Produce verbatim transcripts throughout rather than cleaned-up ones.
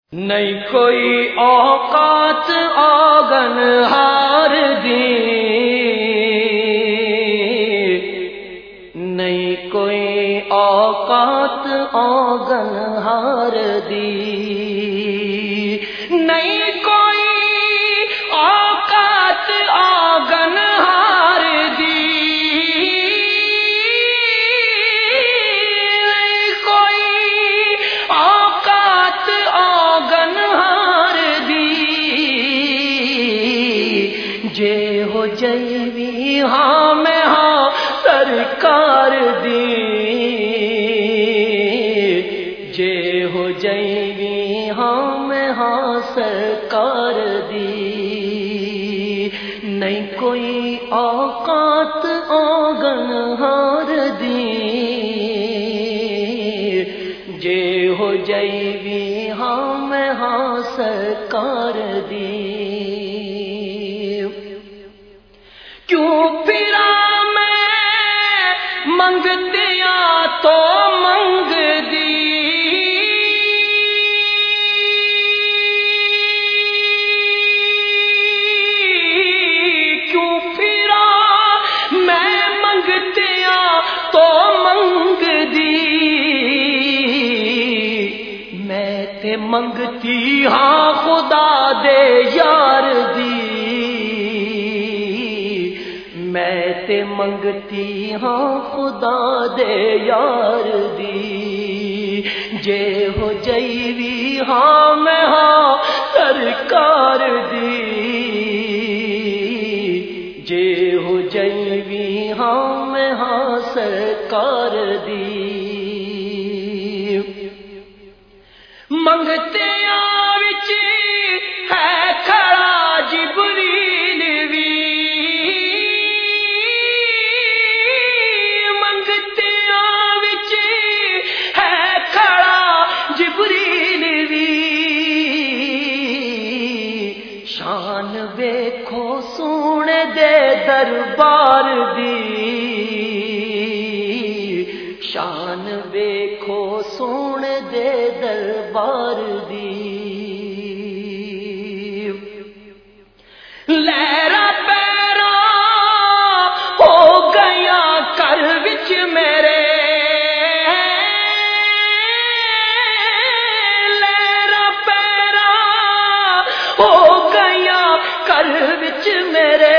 نہیں کوئی اوقات آگن ہار دی، نہیں کوئی اوقات آگن ہار دی، نہیں کوئی اوقات آگن ہار دی، نہیں کوئی اوقات آگن ہار دی، جے ہو جیوی ہاں میں ہاں سرکار دی، جے ہو جیوی ہاں میں ہاں سرکار دی، نہیں کوئی اوقات آگن ہار دی، جے ہو جیوی ہاں میں ہاں سرکار دی، کیوں پھرا منگتیا تو منگ دی، کیوں پھرا میں منگتیا تو منگ دی، میں تے منگتی ہاں خدا دے یار دی، میں تے منگتی ہاں خدا دے یار دی، جے ہو جیوی ہاں میں ہاں سرکار دی، جے ہو جیوی ہاں میں ہاں سرکار دی، منگتے وچ ہے کھڑا جبریل وی، شان ویکھو سونے دے دربار دی، شان ویکھو سونے دے دربار دی، لہرا پیرا ہو گیا کر وچ میرے، میرے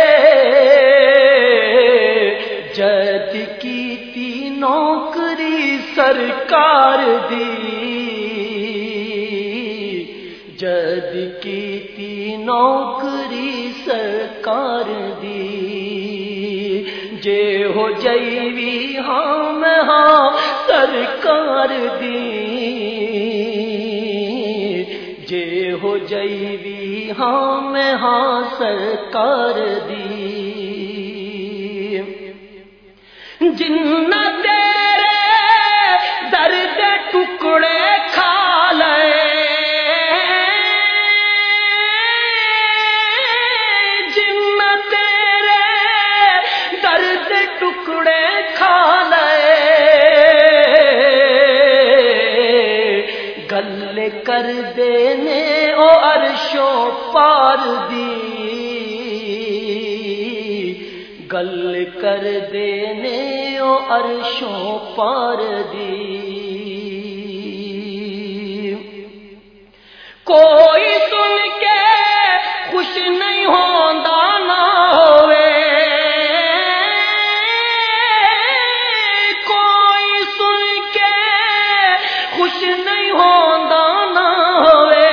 جد کیتی نوکری سرکار دی، جد کیتی نوکری سرکار دی، جے ہو جیوی ہاں میں ہاں سرکار دی، جے ہو جیوی ہاں میں ہاں سرکار دی، جنہ تیرے درد ٹکڑے کھا لے، جنہ تیرے درد ٹکڑے کھا لے، گل کر دینے او عرشوں پار دی، گل کر دینے او عرشوں پار دی، کوئی سن کے خوش نہیں ہوندا نہ ہوئے، کوئی سن کے خوش نہیں ہوندا نہ ہوئے،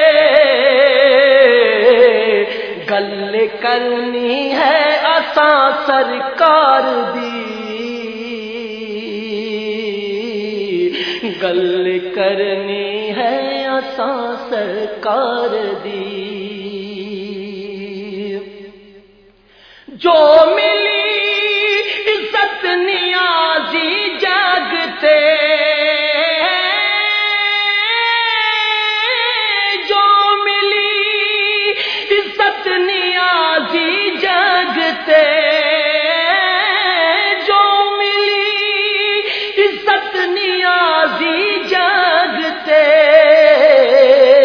گل کرنی ہے اساں سرکار دی، گل کرنی ہے اساں سرکار دی، جو ملی عزت نیازی جاگتے، جو ملی عزت نیازی جاگتے، جو ملی عزت نیازی جاگتے،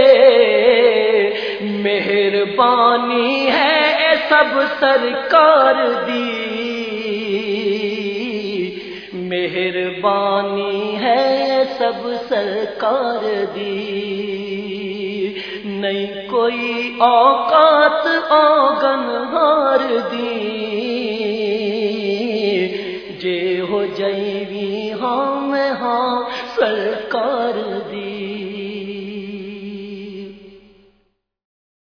سرکار دی مہربانی ہے سب سرکار دی نہیں کوئی اوقات آگن ہار دی جے ہو جائیوی ہاں میں ہاں سرکار